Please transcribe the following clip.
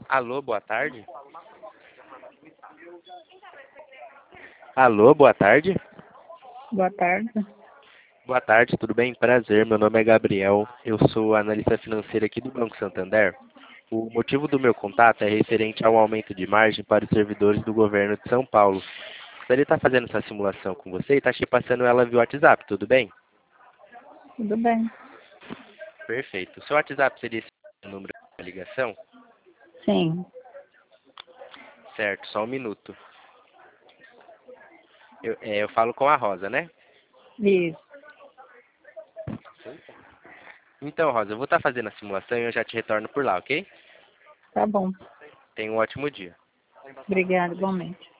Alô, boa tarde. Alô, boa tarde. Boa tarde. Boa tarde, tudo bem? Prazer, meu nome é Gabriel, eu sou analista financeiro aqui do Banco Santander. O motivo do meu contato é referente ao aumento de margem para os servidores do governo de São Paulo. Gostaria de estar fazendo essa simulação com você e estar te passando ela via WhatsApp, tudo bem? Tudo bem? Perfeito. O seu WhatsApp seria esse número de ligação? Sim. Certo, só um minuto. Eu falo com a Rosa, né? Isso. Então, Rosa, eu vou estar fazendo a simulação e eu já te retorno por lá, ok? Tá bom. Tenha um ótimo dia. Obrigada, igualmente.